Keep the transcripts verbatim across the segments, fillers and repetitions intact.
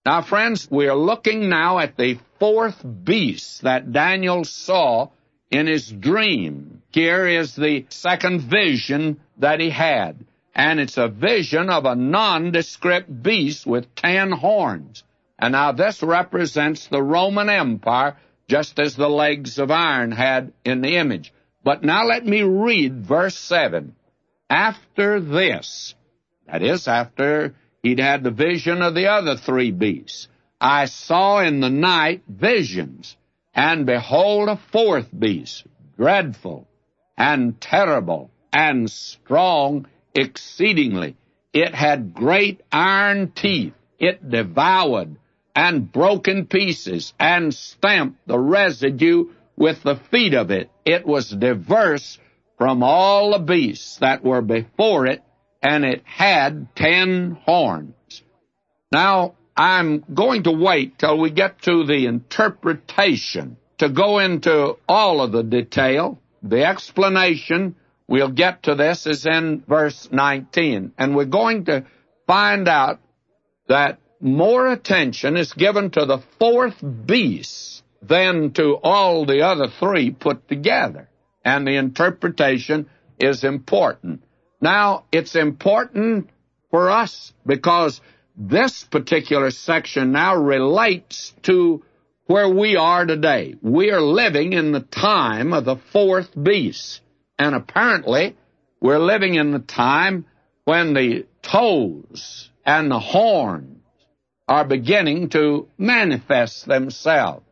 Now, friends, we are looking now at the fourth beast that Daniel saw in his dream. Here is the second vision that he had, and it's a vision of a nondescript beast with ten horns. And now this represents the Roman Empire, just as the legs of iron had in the image. But now let me read verse seven. After this, that is, after he'd had the vision of the other three beasts, I saw in the night visions, and behold, a fourth beast, dreadful and terrible and strong exceedingly. It had great iron teeth. It devoured and broke in pieces and stamped the residue with the feet of it. It was diverse from all the beasts that were before it, and it had ten horns. Now, I'm going to wait till we get to the interpretation to go into all of the detail. The explanation, we'll get to this, is in verse nineteen. And we're going to find out that more attention is given to the fourth beast than to all the other three put together. And the interpretation is important. Now, it's important for us because this particular section now relates to where we are today. We are living in the time of the fourth beast. And apparently, we're living in the time when the toes and the horns are beginning to manifest themselves.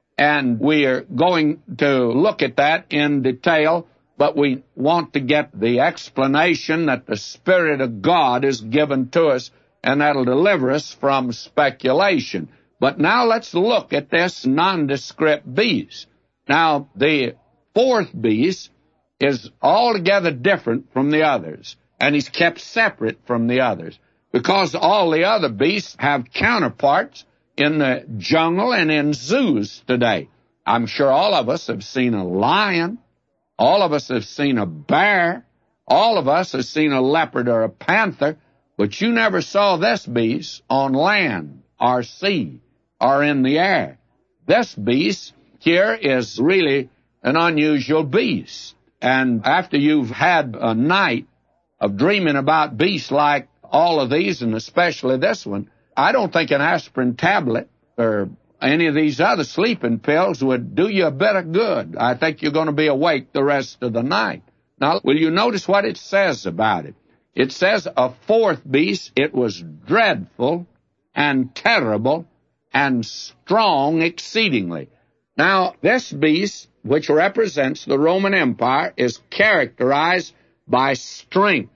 And we are going to look at that in detail, but we want to get the explanation that the Spirit of God is given to us, and that'll deliver us from speculation. But now let's look at this nondescript beast. Now, the fourth beast is altogether different from the others, and he's kept separate from the others, because all the other beasts have counterparts in the jungle and in zoos today. I'm sure all of us have seen a lion. All of us have seen a bear. All of us have seen a leopard or a panther. But you never saw this beast on land or sea or in the air. This beast here is really an unusual beast. And after you've had a night of dreaming about beasts like all of these, and especially this one, I don't think an aspirin tablet or any of these other sleeping pills would do you a bit of good. I think you're going to be awake the rest of the night. Now, will you notice what it says about it? It says, a fourth beast, it was dreadful and terrible and strong exceedingly. Now, this beast, which represents the Roman Empire, is characterized by strength,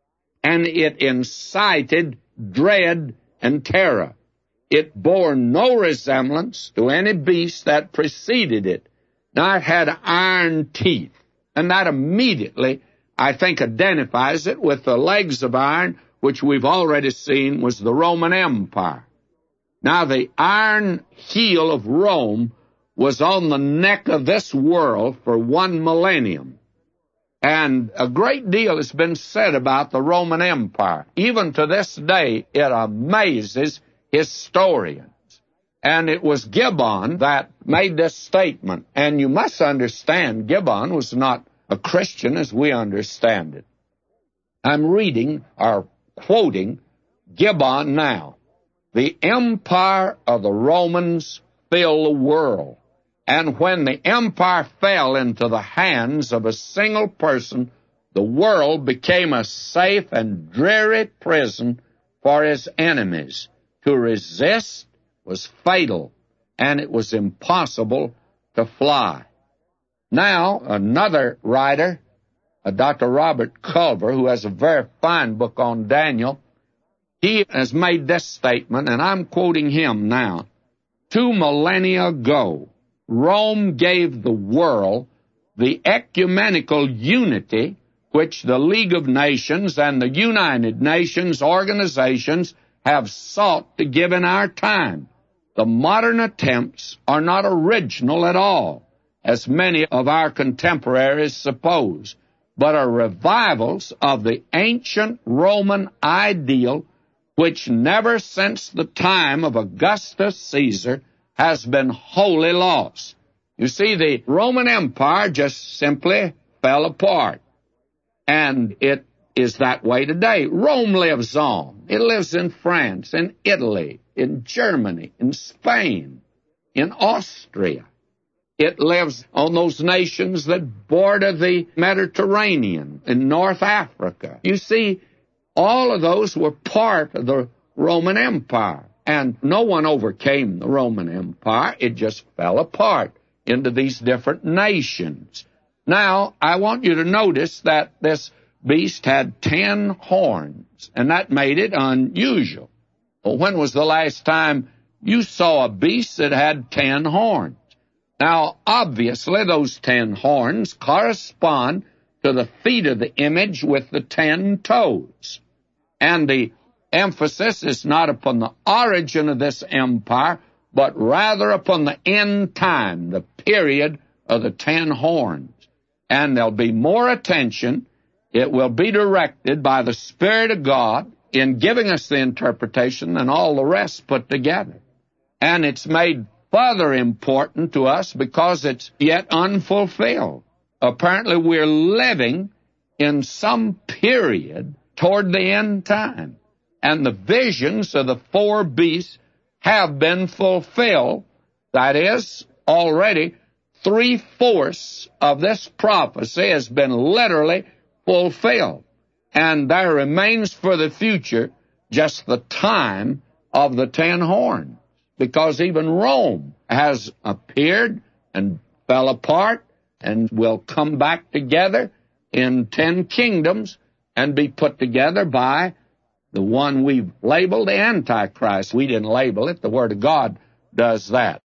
and it incited dread and terror. It bore no resemblance to any beast that preceded it. Now, it had iron teeth, and that immediately, I think, identifies it with the legs of iron, which we've already seen was the Roman Empire. Now, the iron heel of Rome was on the neck of this world for one millennium. And a great deal has been said about the Roman Empire. Even to this day, it amazes historians. And it was Gibbon that made this statement. And you must understand, Gibbon was not a Christian as we understand it. I'm reading or quoting Gibbon now. The empire of the Romans filled the world. And when the empire fell into the hands of a single person, the world became a safe and dreary prison for his enemies. To resist was fatal, and it was impossible to fly. Now, another writer, Doctor Robert Culver, who has a very fine book on Daniel, he has made this statement, and I'm quoting him now. Two millennia ago, Rome gave the world the ecumenical unity which the League of Nations and the United Nations organizations have sought to give in our time. The modern attempts are not original at all, as many of our contemporaries suppose, but are revivals of the ancient Roman ideal which never since the time of Augustus Caesar has been wholly lost. You see, the Roman Empire just simply fell apart. And it is that way today. Rome lives on. It lives in France, in Italy, in Germany, in Spain, in Austria. It lives on those nations that border the Mediterranean, in North Africa. You see, all of those were part of the Roman Empire. And no one overcame the Roman Empire. It just fell apart into these different nations. Now, I want you to notice that this beast had ten horns, and that made it unusual. Well, when was the last time you saw a beast that had ten horns? Now, obviously, those ten horns correspond to the feet of the image with the ten toes. And the emphasis is not upon the origin of this empire, but rather upon the end time, the period of the ten horns. And there'll be more attention. It will be directed by the Spirit of God in giving us the interpretation than all the rest put together. And it's made further important to us because it's yet unfulfilled. Apparently, we're living in some period toward the end time. And the visions of the four beasts have been fulfilled. That is, already three-fourths of this prophecy has been literally fulfilled. And there remains for the future just the time of the ten horns, because even Rome has appeared and fell apart and will come back together in ten kingdoms and be put together by the one we've labeled the Antichrist. We didn't label it. The Word of God does that.